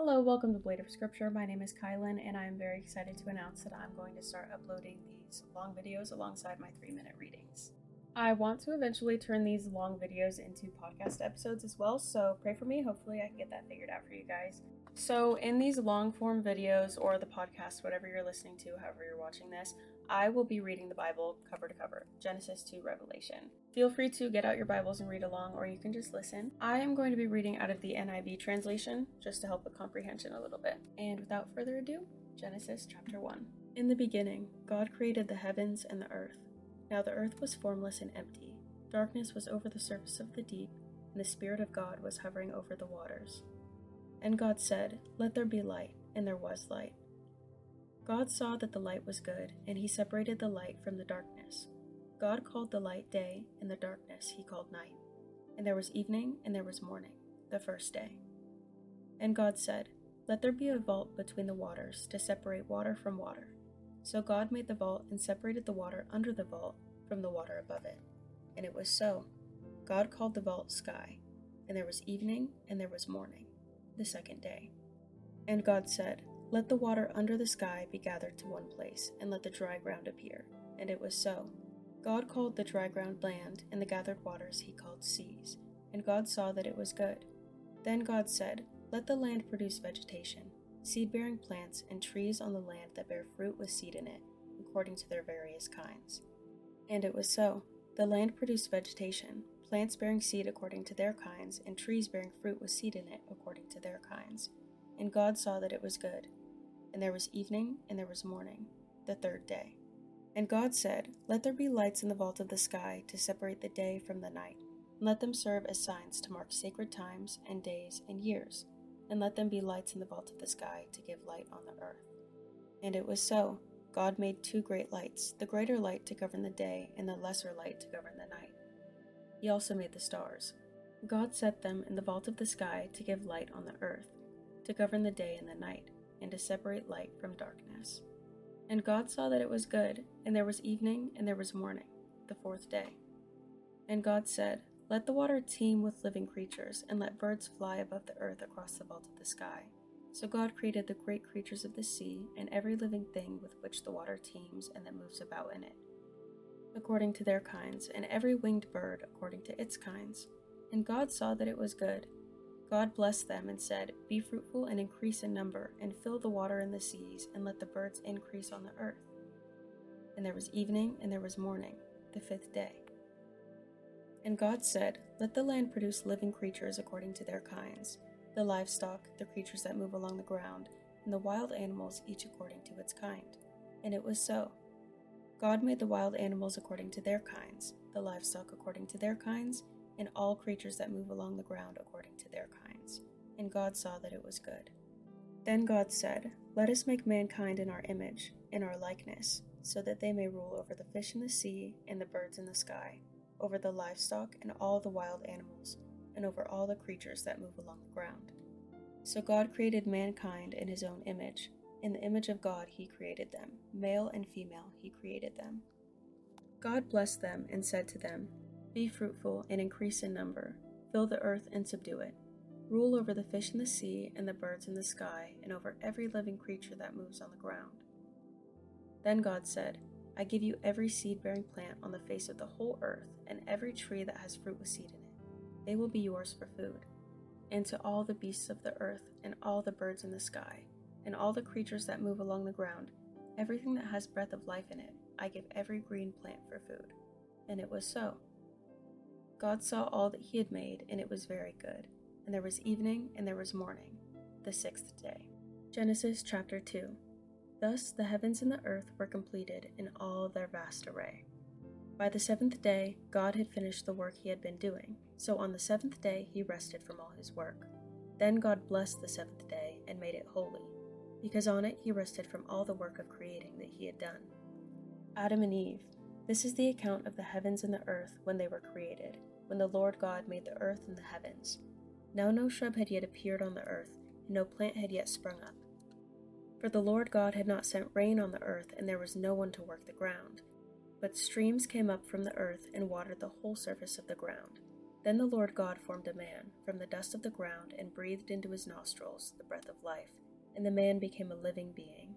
Hello, welcome to Blade of Scripture. My name is Kylan, and I am very excited to announce that I'm going to start uploading these long videos alongside my 3-minute readings. I want to eventually turn these long videos into podcast episodes as well, so pray for me. Hopefully I can get that figured out for you guys. So in these long form videos, or the podcast, whatever you're listening to, however you're watching this, I will be reading the Bible cover to cover, Genesis to Revelation. Feel free to get out your Bibles and read along, or you can just listen. I am going to be reading out of the NIV translation, just to help with comprehension a little bit. And without further ado, Genesis chapter 1. In the beginning, God created the heavens and the earth. Now the earth was formless and empty. Darkness was over the surface of the deep, and the Spirit of God was hovering over the waters. And God said, "Let there be light," and there was light. God saw that the light was good, and he separated the light from the darkness. God called the light day, and the darkness he called night. And there was evening, and there was morning, the first day. And God said, "Let there be a vault between the waters, to separate water from water." So God made the vault and separated the water under the vault from the water above it. And it was so. God called the vault sky. And there was evening, and there was morning, the second day. And God said, "Let the water under the sky be gathered to one place, and let the dry ground appear." And it was so. God called the dry ground land, and the gathered waters he called seas. And God saw that it was good. Then God said, "Let the land produce vegetation, seed-bearing plants, and trees on the land that bear fruit with seed in it, according to their various kinds." And it was so. The land produced vegetation, plants bearing seed according to their kinds, and trees bearing fruit with seed in it according to their kinds. And God saw that it was good. And there was evening, and there was morning, the third day. And God said, "Let there be lights in the vault of the sky to separate the day from the night, and let them serve as signs to mark sacred times and days and years, and let them be lights in the vault of the sky to give light on the earth." And it was so. God made 2 great lights, the greater light to govern the day, and the lesser light to govern the night. He also made the stars. God set them in the vault of the sky to give light on the earth, to govern the day and the night, and to separate light from darkness. And God saw that it was good, and there was evening, and there was morning, the fourth day. And God said, "Let the water teem with living creatures, and let birds fly above the earth across the vault of the sky." So God created the great creatures of the sea, and every living thing with which the water teems and that moves about in it, according to their kinds, and every winged bird according to its kinds. And God saw that it was good. God blessed them and said, "Be fruitful and increase in number, and fill the water in the seas, and let the birds increase on the earth." And there was evening, and there was morning, the fifth day. And God said, "Let the land produce living creatures according to their kinds, the livestock, the creatures that move along the ground, and the wild animals, each according to its kind." And it was so. God made the wild animals according to their kinds, the livestock according to their kinds, and all creatures that move along the ground according to their kinds. And God saw that it was good. Then God said, "Let us make mankind in our image, in our likeness, so that they may rule over the fish in the sea and the birds in the sky, over the livestock and all the wild animals, and over all the creatures that move along the ground." So God created mankind in his own image. In the image of God he created them, male and female he created them. God blessed them and said to them, "Be fruitful and increase in number, fill the earth and subdue it. Rule over the fish in the sea and the birds in the sky, and over every living creature that moves on the ground." Then God said, "I give you every seed-bearing plant on the face of the whole earth, and every tree that has fruit with seed in it. They will be yours for food. And to all the beasts of the earth, and all the birds in the sky, and all the creatures that move along the ground, everything that has breath of life in it, I give every green plant for food." And it was so. God saw all that he had made, and it was very good. And there was evening, and there was morning, the sixth day. Genesis chapter 2. Thus the heavens and the earth were completed in all their vast array. By the 7th day, God had finished the work he had been doing, so on the 7th day he rested from all his work. Then God blessed the 7th day and made it holy, because on it he rested from all the work of creating that he had done. Adam and Eve. This is the account of the heavens and the earth when they were created, when the Lord God made the earth and the heavens. Now no shrub had yet appeared on the earth, and no plant had yet sprung up. For the Lord God had not sent rain on the earth, and there was no one to work the ground. But streams came up from the earth and watered the whole surface of the ground. Then the Lord God formed a man from the dust of the ground and breathed into his nostrils the breath of life, and the man became a living being.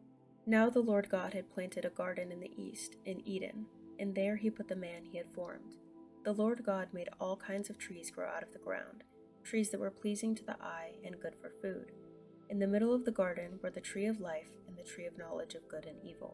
Now the Lord God had planted a garden in the east, in Eden, and there he put the man he had formed. The Lord God made all kinds of trees grow out of the ground, trees that were pleasing to the eye and good for food. In the middle of the garden were the tree of life and the tree of knowledge of good and evil.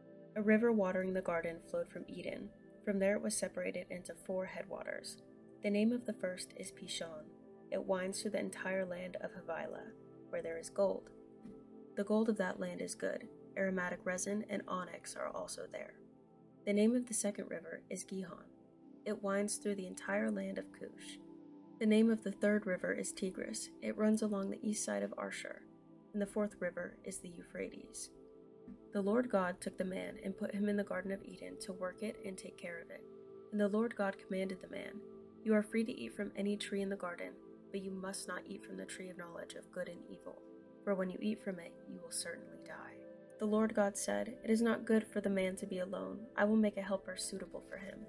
A river watering the garden flowed from Eden. From there it was separated into 4 headwaters. The name of the first is Pishon. It winds through the entire land of Havilah, where there is gold. The gold of that land is good. Aromatic resin and onyx are also there. The name of the second river is Gihon. It winds through the entire land of Cush. The name of the third river is Tigris. It runs along the east side of Arshur. And the fourth river is the Euphrates. The Lord God took the man and put him in the Garden of Eden to work it and take care of it. And the Lord God commanded the man, "You are free to eat from any tree in the garden, but you must not eat from the tree of knowledge of good and evil, for when you eat from it, you will certainly die." The Lord God said, "It is not good for the man to be alone. I will make a helper suitable for him."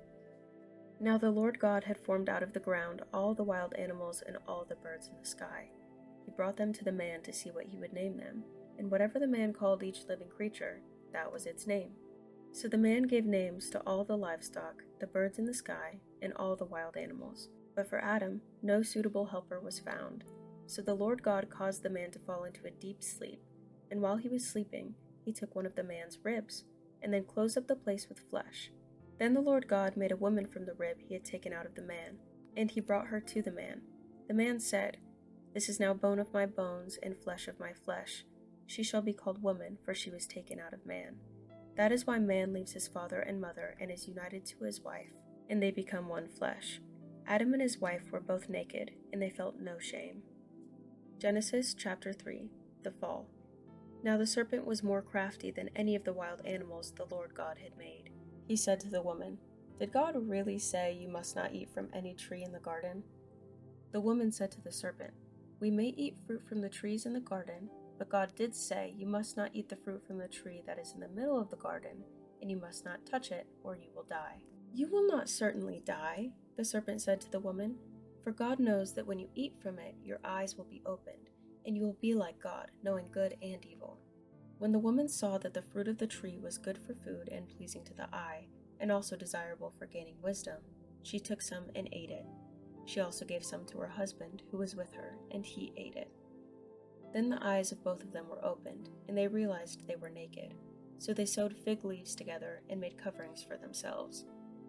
Now the Lord God had formed out of the ground all the wild animals and all the birds in the sky. He brought them to the man to see what he would name them, and whatever the man called each living creature, that was its name. So the man gave names to all the livestock, the birds in the sky, and all the wild animals. But for Adam, no suitable helper was found. So the Lord God caused the man to fall into a deep sleep, and while he was sleeping, he took one of the man's ribs, and then closed up the place with flesh. Then the Lord God made a woman from the rib he had taken out of the man, and he brought her to the man. The man said, "This is now bone of my bones and flesh of my flesh. She shall be called woman, for she was taken out of man." That is why man leaves his father and mother and is united to his wife, and they become one flesh. Adam and his wife were both naked, and they felt no shame. Genesis chapter 3, the Fall. Now the serpent was more crafty than any of the wild animals the Lord God had made. He said to the woman, "Did God really say you must not eat from any tree in the garden?" The woman said to the serpent, "We may eat fruit from the trees in the garden, but God did say you must not eat the fruit from the tree that is in the middle of the garden, and you must not touch it, or you will die." "You will not certainly die," the serpent said to the woman, "for God knows that when you eat from it, your eyes will be opened, and you will be like God, knowing good and evil." When the woman saw that the fruit of the tree was good for food and pleasing to the eye, and also desirable for gaining wisdom, she took some and ate it. She also gave some to her husband, who was with her, and he ate it. Then the eyes of both of them were opened, and they realized they were naked. So they sewed fig leaves together and made coverings for themselves.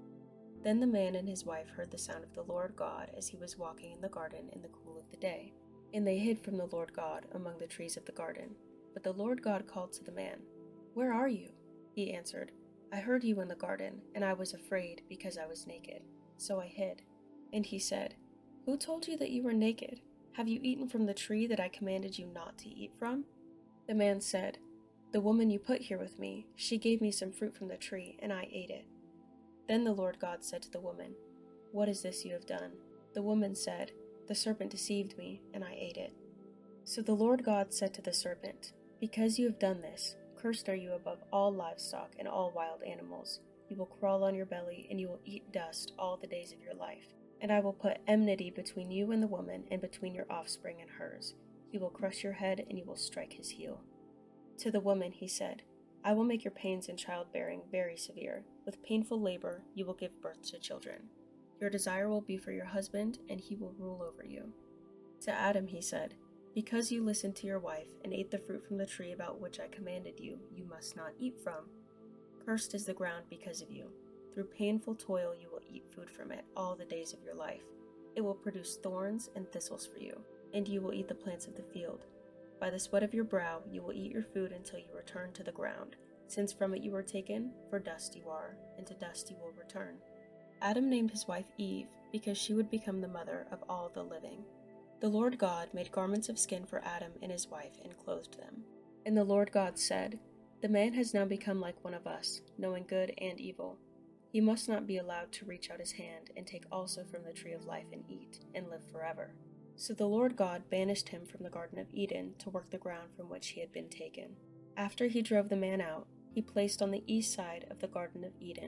Then the man and his wife heard the sound of the Lord God as he was walking in the garden in the cool of the day. And they hid from the Lord God among the trees of the garden. But the Lord God called to the man, "Where are you?" He answered, "I heard you in the garden, and I was afraid because I was naked. So I hid." And he said, "Who told you that you were naked? Have you eaten from the tree that I commanded you not to eat from?" The man said, "The woman you put here with me, she gave me some fruit from the tree, and I ate it." Then the Lord God said to the woman, "What is this you have done?" The woman said, "The serpent deceived me, and I ate it." So the Lord God said to the serpent, "Because you have done this, cursed are you above all livestock and all wild animals. You will crawl on your belly, and you will eat dust all the days of your life. And I will put enmity between you and the woman, and between your offspring and hers. He will crush your head, and you will strike his heel." To the woman he said, "I will make your pains in childbearing very severe. With painful labor you will give birth to children. Your desire will be for your husband, and he will rule over you." To Adam he said, "Because you listened to your wife and ate the fruit from the tree about which I commanded you, you must not eat from. Cursed is the ground because of you. Through painful toil you will eat food from it all the days of your life. It will produce thorns and thistles for you, and you will eat the plants of the field. By the sweat of your brow you will eat your food until you return to the ground, since from it you were taken, for dust you are, and to dust you will return." Adam named his wife Eve, because she would become the mother of all the living. The Lord God made garments of skin for Adam and his wife and clothed them. And the Lord God said, "The man has now become like one of us, knowing good and evil. He must not be allowed to reach out his hand and take also from the tree of life and eat, and live forever." So the Lord God banished him from the Garden of Eden to work the ground from which he had been taken. After he drove the man out, he placed on the east side of the Garden of Eden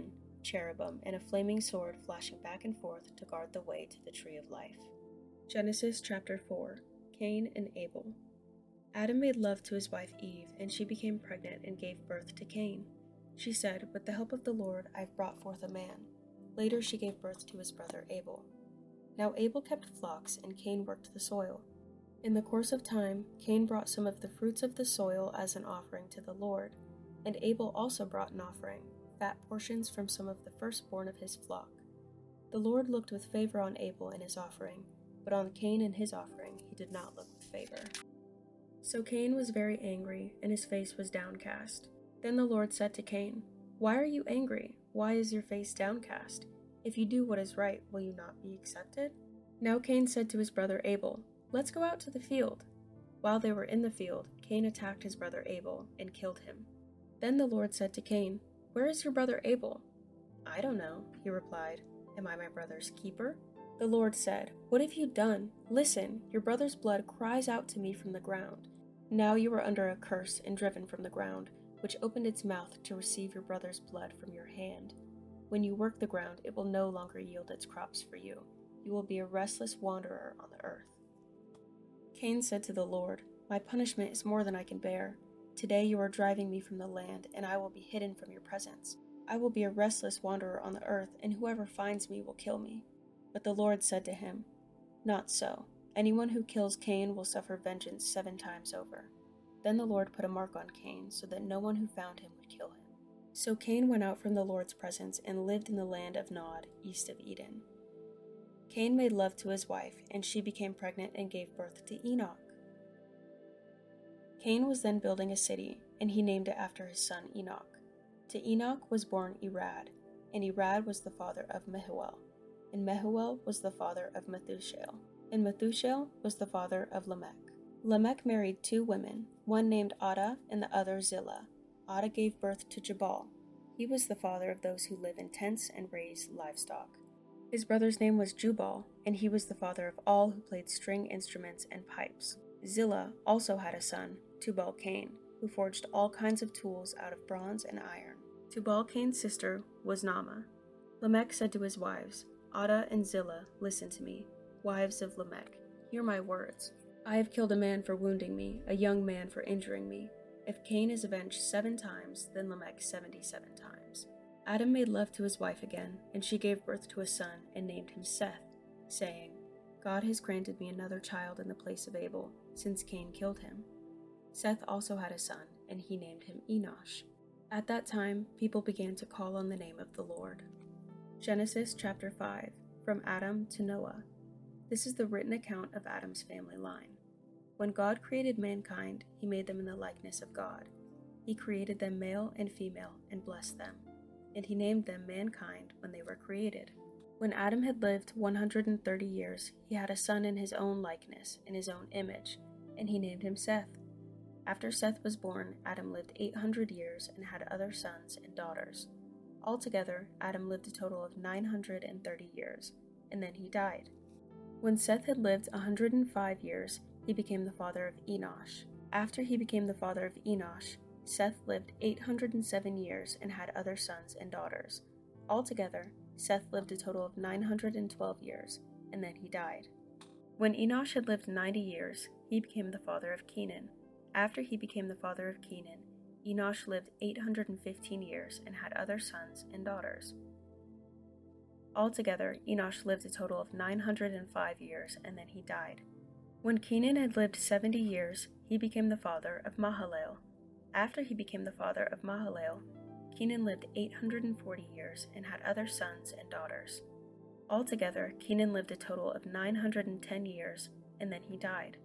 cherubim and a flaming sword flashing back and forth to guard the way to the tree of life. Genesis chapter 4. Cain and Abel. Adam made love to his wife Eve, and she became pregnant and gave birth to Cain. She said, "With the help of the Lord, I've brought forth a man." Later she gave birth to his brother Abel. Now Abel kept flocks, and Cain worked the soil. In the course of time, Cain brought some of the fruits of the soil as an offering to the Lord, and Abel also brought an offering, fat portions from some of the firstborn of his flock. The Lord looked with favor on Abel and his offering, but on Cain and his offering he did not look with favor. So Cain was very angry, and his face was downcast. Then the Lord said to Cain, "Why are you angry? Why is your face downcast? If you do what is right, will you not be accepted?" Now Cain said to his brother Abel, "Let's go out to the field." While they were in the field, Cain attacked his brother Abel and killed him. Then the Lord said to Cain, "Where is your brother Abel?" "I don't know," he replied. "Am I my brother's keeper?" The Lord said, "What have you done? Listen, your brother's blood cries out to me from the ground. Now you are under a curse and driven from the ground, which opened its mouth to receive your brother's blood from your hand. When you work the ground, it will no longer yield its crops for you. You will be a restless wanderer on the earth." Cain said to the Lord, "My punishment is more than I can bear. Today you are driving me from the land, and I will be hidden from your presence. I will be a restless wanderer on the earth, and whoever finds me will kill me." But the Lord said to him, "Not so. Anyone who kills Cain will suffer vengeance 7 times over." Then the Lord put a mark on Cain, so that no one who found him would kill him. So Cain went out from the Lord's presence and lived in the land of Nod, east of Eden. Cain made love to his wife, and she became pregnant and gave birth to Enoch. Cain was then building a city, and he named it after his son Enoch. To Enoch was born Irad, and Irad was the father of Mehuel, and Mehuel was the father of Methushael, and Methushael was the father of Lamech. Lamech married 2 women, one named Adah and the other Zillah. Adah gave birth to Jabal. He was the father of those who live in tents and raise livestock. His brother's name was Jubal, and he was the father of all who played string instruments and pipes. Zillah also had a son, Tubal-Cain, who forged all kinds of tools out of bronze and iron. Tubal-Cain's sister was Naamah. Lamech said to his wives, "Adah and Zillah, listen to me. Wives of Lamech, hear my words. I have killed a man for wounding me, a young man for injuring me. If Cain is avenged 7 times, then Lamech 77 times. Adam made love to his wife again, and she gave birth to a son and named him Seth, saying, "God has granted me another child in the place of Abel, since Cain killed him." Seth also had a son, and he named him Enosh. At that time, people began to call on the name of the Lord. Genesis chapter 5, from Adam to Noah. This is the written account of Adam's family line. When God created mankind, he made them in the likeness of God. He created them male and female and blessed them, and he named them mankind when they were created. When Adam had lived 130 years, he had a son in his own likeness, in his own image, and he named him Seth. After Seth was born, Adam lived 800 years and had other sons and daughters. Altogether, Adam lived a total of 930 years, and then he died. When Seth had lived 105 years, he became the father of Enosh. After he became the father of Enosh, Seth lived 807 years and had other sons and daughters. Altogether, Seth lived a total of 912 years, and then he died. When Enosh had lived 90 years, he became the father of Kenan. After he became the father of Kenan, Enosh lived 815 years and had other sons and daughters. Altogether, Enosh lived a total of 905 years, and then he died. When Kenan had lived 70 years, he became the father of Mahalalel. After he became the father of Mahalalel, Kenan lived 840 years and had other sons and daughters. Altogether, Kenan lived a total of 910 years, and then he died.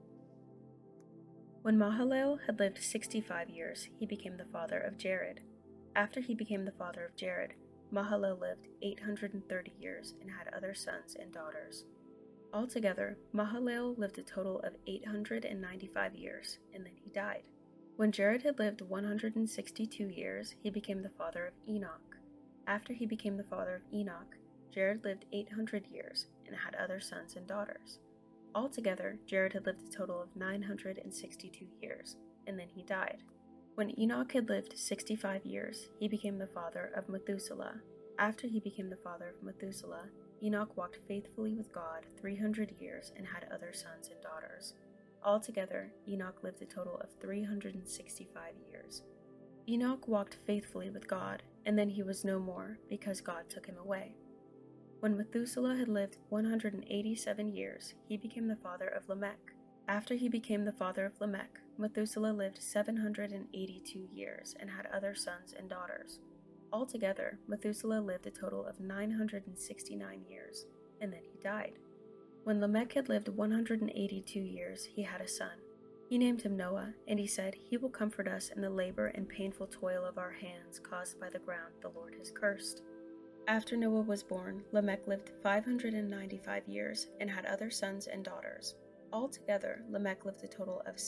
When Mahalalel had lived 65 years, he became the father of Jared. After he became the father of Jared, Mahalalel lived 830 years and had other sons and daughters. Altogether, Mahalalel lived a total of 895 years, and then he died. When Jared had lived 162 years, he became the father of Enoch. After he became the father of Enoch, Jared lived 800 years and had other sons and daughters. Altogether, Jared had lived a total of 962 years, and then he died. When Enoch had lived 65 years, he became the father of Methuselah. After he became the father of Methuselah, Enoch walked faithfully with God 300 years and had other sons and daughters. Altogether, Enoch lived a total of 365 years. Enoch walked faithfully with God, and then he was no more, because God took him away. When Methuselah had lived 187 years, he became the father of Lamech. After he became the father of Lamech, Methuselah lived 782 years and had other sons and daughters. Altogether, Methuselah lived a total of 969 years, and then he died. When Lamech had lived 182 years, he had a son. He named him Noah, and he said, "He will comfort us in the labor and painful toil of our hands caused by the ground the Lord has cursed." After Noah was born, Lamech lived 595 years and had other sons and daughters. Altogether, Lamech lived a total of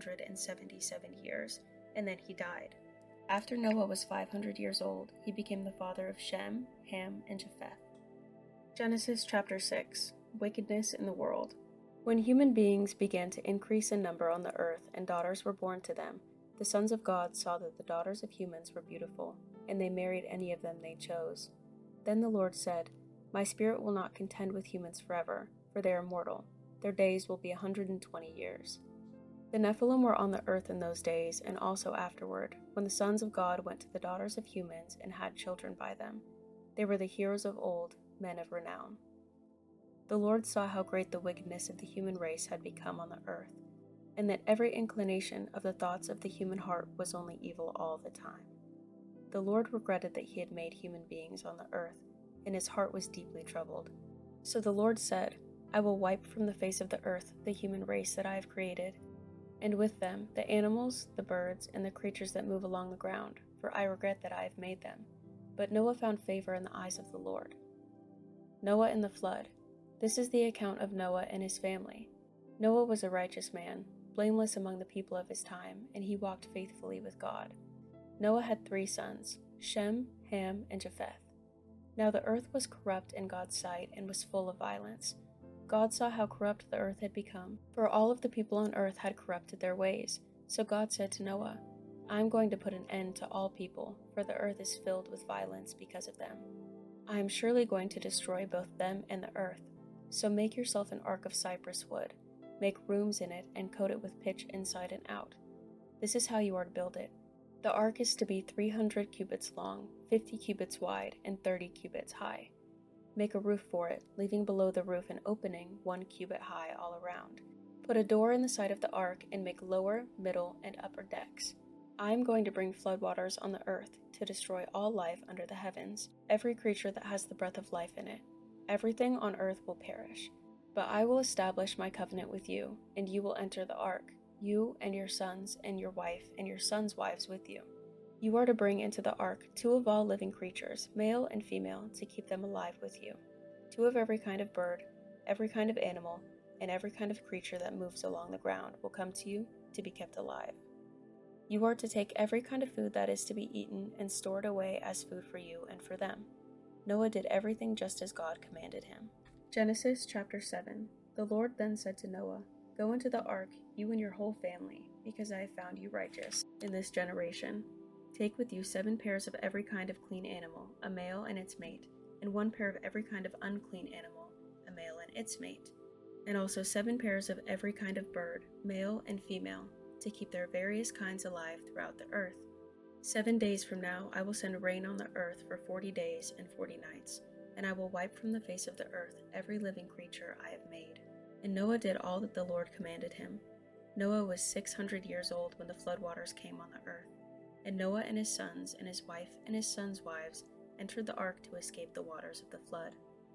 777 years, and then he died. After Noah was 500 years old, he became the father of Shem, Ham, and Japheth. Genesis chapter 6. Wickedness in the world. When human beings began to increase in number on the earth and daughters were born to them, the sons of God saw that the daughters of humans were beautiful, and they married any of them they chose. Then the Lord said, "My spirit will not contend with humans forever, for they are mortal. Their days will be 120 years. The Nephilim were on the earth in those days, and also afterward, when the sons of God went to the daughters of humans and had children by them. They were the heroes of old, men of renown. The Lord saw how great the wickedness of the human race had become on the earth, and that every inclination of the thoughts of the human heart was only evil all the time. The Lord regretted that he had made human beings on the earth, and his heart was deeply troubled. So the Lord said, "I will wipe from the face of the earth the human race that I have created, and with them the animals, the birds, and the creatures that move along the ground, for I regret that I have made them." But Noah found favor in the eyes of the Lord. Noah and the flood. This is the account of Noah and his family. Noah was a righteous man, blameless among the people of his time, and he walked faithfully with God. Noah had 3 sons, Shem, Ham, and Japheth. Now the earth was corrupt in God's sight and was full of violence. God saw how corrupt the earth had become, for all of the people on earth had corrupted their ways. So God said to Noah, "I am going to put an end to all people, for the earth is filled with violence because of them. I am surely going to destroy both them and the earth. So make yourself an ark of cypress wood, make rooms in it, and coat it with pitch inside and out. This is how you are to build it. The ark is to be 300 cubits long, 50 cubits wide, and 30 cubits high. Make a roof for it, leaving below the roof an opening 1 cubit high all around. Put a door in the side of the ark and make lower, middle, and upper decks. I am going to bring floodwaters on the earth to destroy all life under the heavens, every creature that has the breath of life in it. Everything on earth will perish. But I will establish my covenant with you, and you will enter the ark, you and your sons and your wife and your sons' wives with you. You are to bring into the ark 2 of all living creatures, male and female, to keep them alive with you. 2 of every kind of bird, every kind of animal, and every kind of creature that moves along the ground will come to you to be kept alive. You are to take every kind of food that is to be eaten and store it away as food for you and for them." Noah did everything just as God commanded him. Genesis chapter 7. The Lord then said to Noah, "Go into the ark, you and your whole family, because I have found you righteous in this generation. Take with you 7 pairs of every kind of clean animal, a male and its mate, and 1 pair of every kind of unclean animal, a male and its mate, and also 7 pairs of every kind of bird, male and female, to keep their various kinds alive throughout the earth. 7 days from now I will send rain on the earth for 40 days and 40 nights, and I will wipe from the face of the earth every living creature I have made." And Noah did all that the Lord commanded him. Noah was 600 years old when the floodwaters came on the earth, and Noah and his sons and his wife and his sons' wives entered the ark to escape the waters of the flood.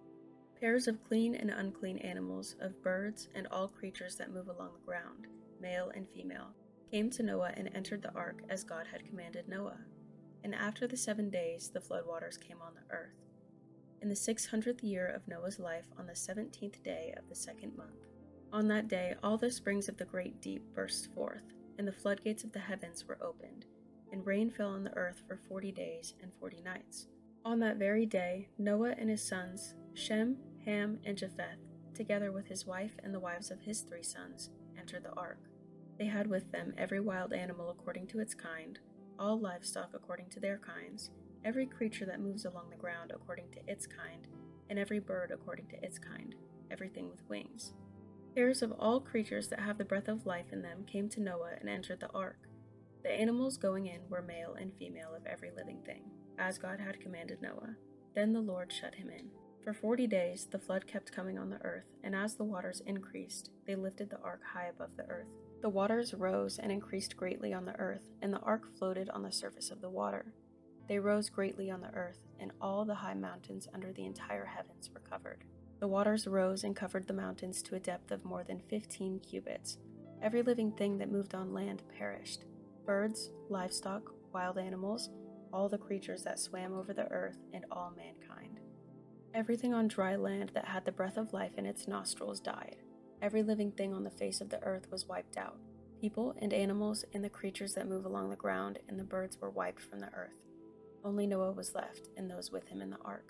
Pairs of clean and unclean animals, of birds, and all creatures that move along the ground, male and female, came to Noah and entered the ark as God had commanded Noah. And after the 7 days the floodwaters came on the earth. In the 600th year of Noah's life, on the 17th day of the 2nd month. On that day all the springs of the great deep burst forth, and the floodgates of the heavens were opened, and rain fell on the earth for 40 days and 40 nights. On that very day Noah and his sons, Shem, Ham, and Japheth, together with his wife and the wives of his 3 sons, entered the ark. They had with them every wild animal according to its kind, all livestock according to their kinds, every creature that moves along the ground according to its kind, and every bird according to its kind, everything with wings. Pairs of all creatures that have the breath of life in them came to Noah and entered the ark. The animals going in were male and female of every living thing, as God had commanded Noah. Then the Lord shut him in. For 40 days the flood kept coming on the earth, and as the waters increased, they lifted the ark high above the earth. The waters rose and increased greatly on the earth, and the ark floated on the surface of the water. They rose greatly on the earth, and all the high mountains under the entire heavens were covered. The waters rose and covered the mountains to a depth of more than 15 cubits. Every living thing that moved on land perished. Birds, livestock, wild animals, all the creatures that swam over the earth, and all mankind. Everything on dry land that had the breath of life in its nostrils died. Every living thing on the face of the earth was wiped out. People and animals and the creatures that move along the ground and the birds were wiped from the earth. Only Noah was left, and those with him in the ark.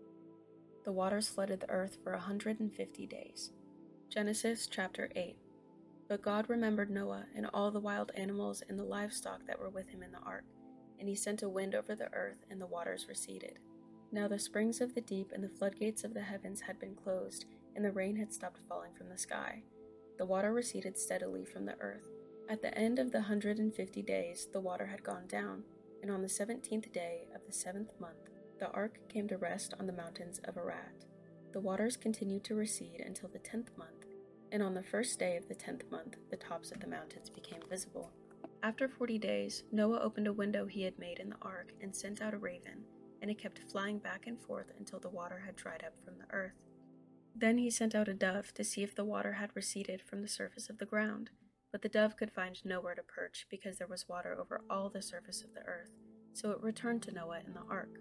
The waters flooded the earth for 150 days. Genesis chapter 8. But God remembered Noah and all the wild animals and the livestock that were with him in the ark, and he sent a wind over the earth, and the waters receded. Now the springs of the deep and the floodgates of the heavens had been closed, and the rain had stopped falling from the sky. The water receded steadily from the earth. At the end of the 150 days, the water had gone down, and on the 17th day of the 7th month, the ark came to rest on the mountains of Ararat. The waters continued to recede until the 10th month, and on the first day of the 10th month, the tops of the mountains became visible. After 40 days, Noah opened a window he had made in the ark and sent out a raven, and it kept flying back and forth until the water had dried up from the earth. Then he sent out a dove to see if the water had receded from the surface of the ground, but the dove could find nowhere to perch because there was water over all the surface of the earth, so it returned to Noah in the ark.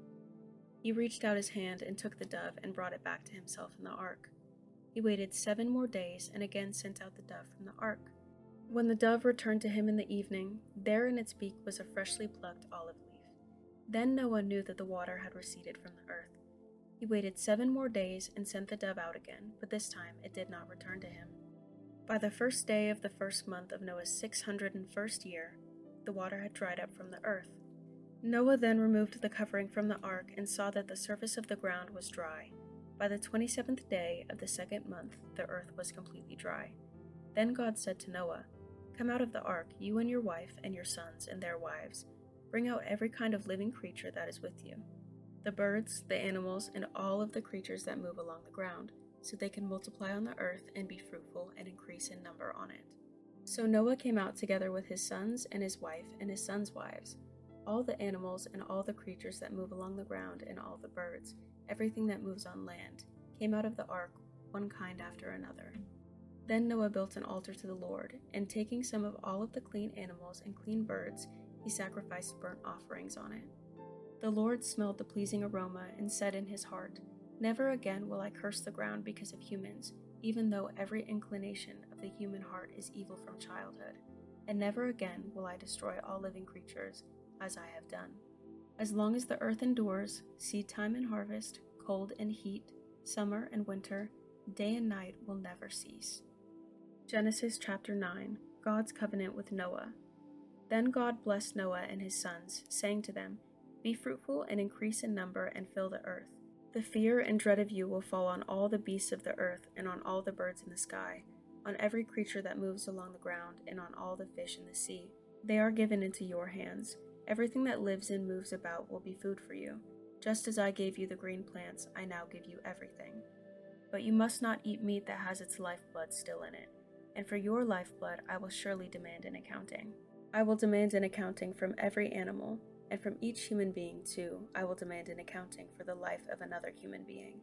He reached out his hand and took the dove and brought it back to himself in the ark. He waited 7 more days and again sent out the dove from the ark. When the dove returned to him in the evening, there in its beak was a freshly plucked olive leaf. Then Noah knew that the water had receded from the earth. He waited 7 more days and sent the dove out again, but this time it did not return to him. By the first day of the first month of Noah's 601st year, the water had dried up from the earth. Noah then removed the covering from the ark and saw that the surface of the ground was dry. By the 27th day of the 2nd month, the earth was completely dry. Then God said to Noah, "Come out of the ark, you and your wife and your sons and their wives. Bring out every kind of living creature that is with you, the birds, the animals, and all of the creatures that move along the ground, so they can multiply on the earth and be fruitful and increase in number on it." So Noah came out together with his sons and his wife and his sons' wives, all the animals and all the creatures that move along the ground and all the birds, everything that moves on land, came out of the ark, one kind after another. Then Noah built an altar to the Lord, and taking some of all of the clean animals and clean birds, he sacrificed burnt offerings on it. The Lord smelled the pleasing aroma and said in his heart, "Never again will I curse the ground because of humans, even though every inclination of the human heart is evil from childhood. And never again will I destroy all living creatures, as I have done. As long as the earth endures, seed time and harvest, cold and heat, summer and winter, day and night will never cease." Genesis chapter 9. God's covenant with Noah. Then God blessed Noah and his sons, saying to them, "Be fruitful and increase in number and fill the earth. The fear and dread of you will fall on all the beasts of the earth and on all the birds in the sky, on every creature that moves along the ground and on all the fish in the sea. They are given into your hands. Everything that lives and moves about will be food for you. Just as I gave you the green plants, I now give you everything. But you must not eat meat that has its lifeblood still in it, and for your lifeblood I will surely demand an accounting. I will demand an accounting from every animal, and from each human being too I will demand an accounting for the life of another human being.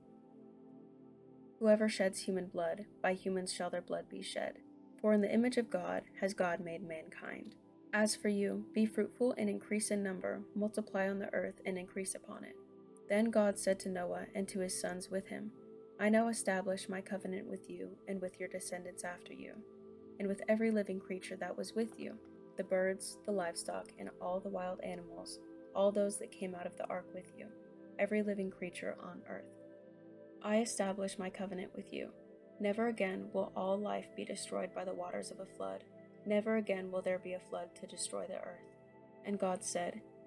Whoever sheds human blood, by humans shall their blood be shed, for in the image of God has God made mankind. As for you, be fruitful and increase in number, multiply on the earth and increase upon it." Then God said to Noah and to his sons with him, "I now establish my covenant with you and with your descendants after you, and with every living creature that was with you, the birds, the livestock, and all the wild animals, all those that came out of the ark with you, every living creature on earth. I establish my covenant with you. Never again will all life be destroyed by the waters of a flood. Never again will there be a flood to destroy the earth." And God said,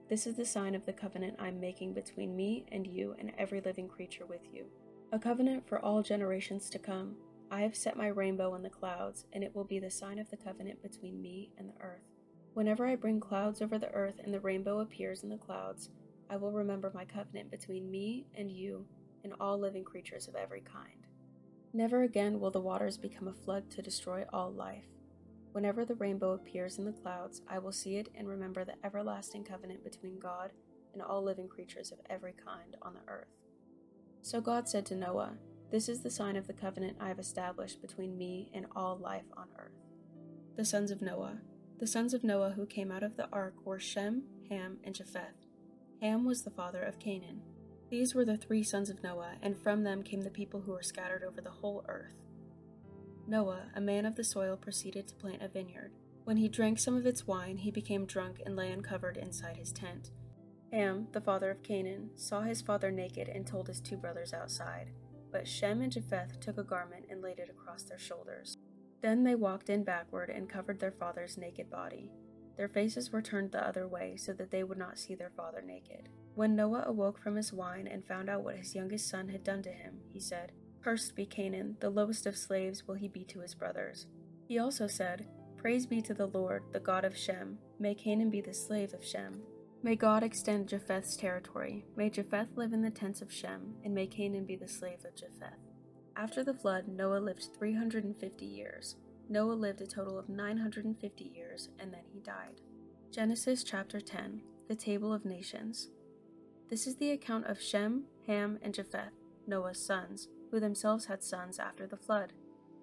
this is the sign of the covenant I am making between me and you and every living creature with you. A covenant for all generations to come. I have set my rainbow in the clouds, and it will be the sign of the covenant between me and the earth. Whenever I bring clouds over the earth and the rainbow appears in the clouds, I will remember my covenant between me and you and all living creatures of every kind. Never again will the waters become a flood to destroy all life. Whenever the rainbow appears in the clouds, I will see it and remember the everlasting covenant between God and all living creatures of every kind on the earth. So God said to Noah, "This is the sign of the covenant I have established between me and all life on earth." The sons of Noah. The sons of Noah who came out of the ark were Shem, Ham, and Japheth. Ham was the father of Canaan. These were the 3 sons of Noah, and from them came the people who were scattered over the whole earth. Noah, a man of the soil, proceeded to plant a vineyard. When he drank some of its wine, he became drunk and lay uncovered inside his tent. Ham, the father of Canaan, saw his father naked and told his 2 brothers outside. But Shem and Japheth took a garment and laid it across their shoulders. Then they walked in backward and covered their father's naked body. Their faces were turned the other way so that they would not see their father naked. When Noah awoke from his wine and found out what his youngest son had done to him, he said, "Cursed be Canaan, the lowest of slaves will he be to his brothers." He also said, "Praise be to the Lord, the God of Shem. May Canaan be the slave of Shem. May God extend Japheth's territory. May Japheth live in the tents of Shem, and may Canaan be the slave of Japheth." After the flood, Noah lived 350 years. Noah lived a total of 950 years, and then he died. Genesis chapter 10, the Table of Nations. This is the account of Shem, Ham, and Japheth, Noah's sons, who themselves had sons after the flood.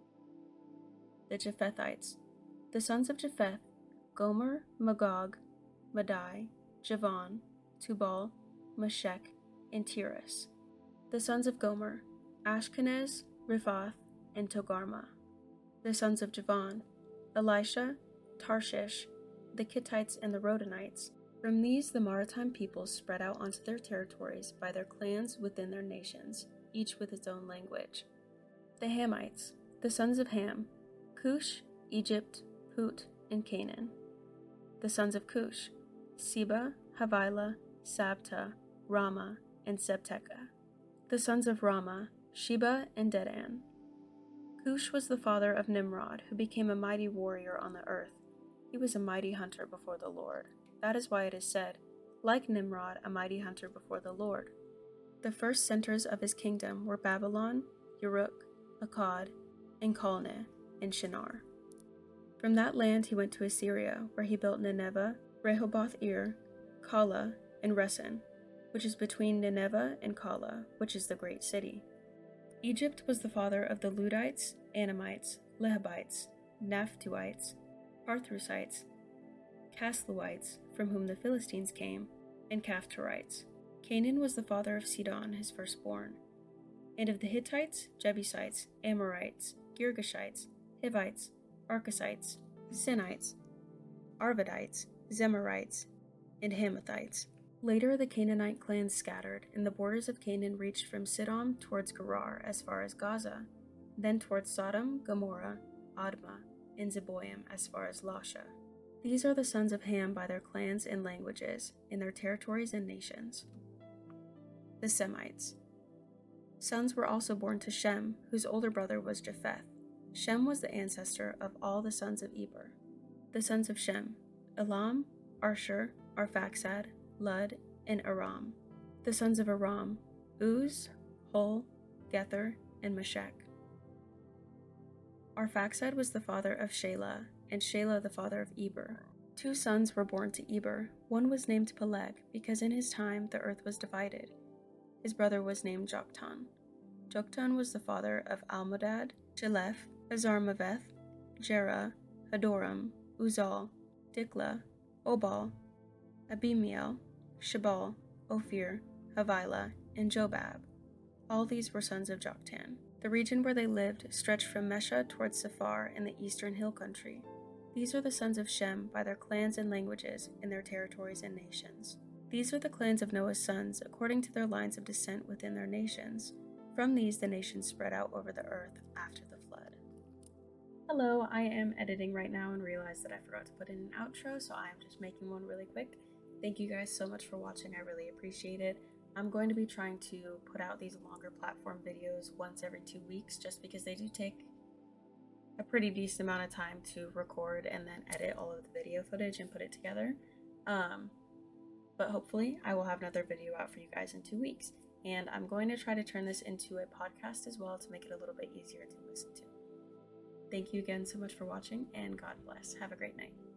The Japhethites. The sons of Japheth: Gomer, Magog, Madai, Javan, Tubal, Meshech, and Tiras. The sons of Gomer: Ashkenaz, Riphath, and Togarmah. The sons of Javan: Elisha, Tarshish, the Kittites, and the Rodanites. From these the maritime peoples spread out onto their territories by their clans within their nations, each with its own language. The Hamites. The sons of Ham: Cush, Egypt, Put, and Canaan. The sons of Cush: Seba, Havilah, Sabta, Rama, and Sebteka. The sons of Rama: Sheba and Dedan. Cush was the father of Nimrod, who became a mighty warrior on the earth. He was a mighty hunter before the Lord. That is why it is said, "Like Nimrod, a mighty hunter before the Lord." The first centers of his kingdom were Babylon, Uruk, Akkad, and Calneh, and Shinar. From that land he went to Assyria, where he built Nineveh, Rehoboth-ir, Calah, and Resen, which is between Nineveh and Calah, which is the great city. Egypt was the father of the Ludites, Anamites, Lehabites, Naphtuhites, Pathrusites, Casluhites, from whom the Philistines came, and Caphtorites. Canaan was the father of Sidon, his firstborn, and of the Hittites, Jebusites, Amorites, Girgashites, Hivites, Archasites, Sinites, Arvadites, Zemarites, and Hamathites. Later the Canaanite clans scattered, and the borders of Canaan reached from Sidon towards Gerar as far as Gaza, then towards Sodom, Gomorrah, Admah, and Zeboim as far as Lasha. These are the sons of Ham by their clans and languages, in their territories and nations. The Semites. Sons were also born to Shem, whose older brother was Japheth. Shem was the ancestor of all the sons of Eber. The sons of Shem: Elam, Arshur, Arphaxad, Lud, and Aram. The sons of Aram: Uz, Hul, Gether, and Meshech. Arphaxad was the father of Shelah, and Shelah the father of Eber. 2 sons were born to Eber. One was named Peleg, because in his time the earth was divided. His brother was named Joktan. Joktan was the father of Almodad, Sheleph, Hazarmaveth, Jerah, Hadoram, Uzal, Diklah, Obal, Abimiel, Shabal, Ophir, Havilah, and Jobab. All these were sons of Joktan. The region where they lived stretched from Mesha towards Sephar in the eastern hill country. These are the sons of Shem by their clans and languages, in their territories and nations. These are the clans of Noah's sons, according to their lines of descent within their nations. From these the nations spread out over the earth after the flood. Hello, I am editing right now and realized that I forgot to put in an outro, so I am just making one really quick. Thank you guys so much for watching. I really appreciate it. I'm going to be trying to put out these longer platform videos once every 2 weeks, just because they do take a pretty decent amount of time to record and then edit all of the video footage and put it together. But hopefully I will have another video out for you guys in 2 weeks. And I'm going to try to turn this into a podcast as well to make it a little bit easier to listen to. Thank you again so much for watching, and God bless. Have a great night.